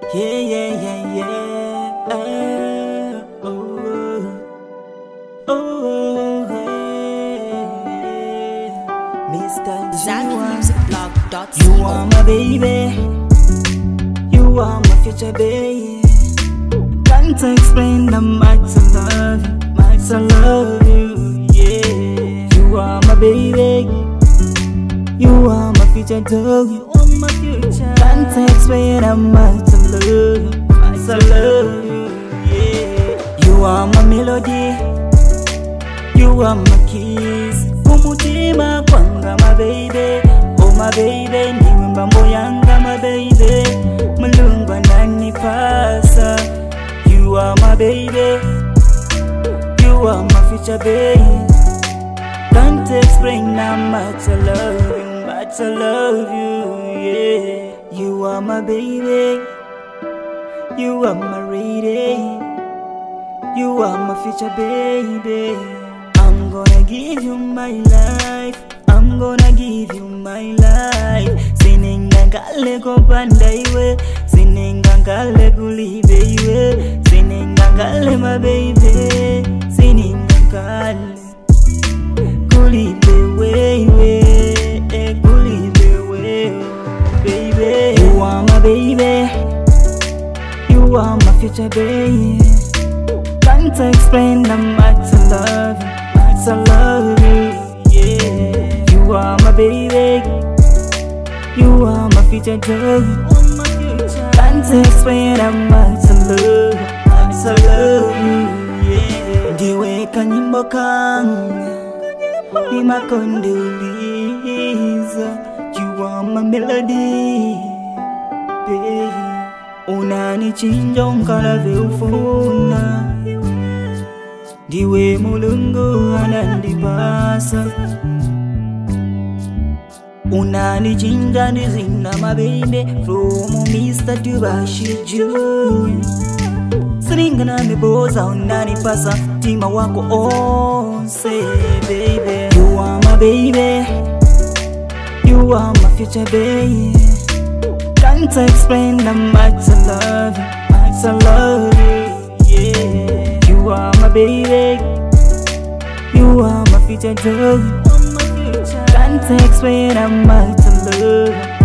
Yeah, yeah, yeah, yeah. Oh, oh, hey. Mr. ZanMusicBlog.co. You are my baby. You are my future baby. Can't explain how much I love you, much I love you. Yeah, you are my baby. You are my future dog. You are my future. Can't explain how much I love you, much I love you. Yeah, you are my melody. You are my kiss. Umutima kwanga my baby. Oh my baby, niwe mbambo yanga my baby. Mulungu ananipasa. You are my baby. You are my future baby. Can't explain how much I love you, much I love you, yeah. You are my baby. You are my lady. You are my future baby. I'm gonna give you my life. I'm gonna give you my life. Siningangale kopanda iwe, siningangale kulibe iwe, siningangale my baby, siningangale kulibe wewe, kulibe wewe, baby. You are my baby. You are my future baby. Can't explain how much I love you, much I love you, yeah. You are my baby. You are my future dog. Can't explain how much I love you, much I love you, yeah. Ndiwe kanyimbo kangu ni makondoliza. You are my melody, baby. Unanichinja unkalave ufuna. Ndiwe Mulungu anandipasa. Unanichinja nizina my baby. From Mr. to Bashi Junior. Siringana miboza unanipasa. Tima wako onse baby. You are my baby. You are my future baby. Can't explain how much I love you, much I love you, yeah. You are my baby. You are my future dog. Can't explain how much I love you.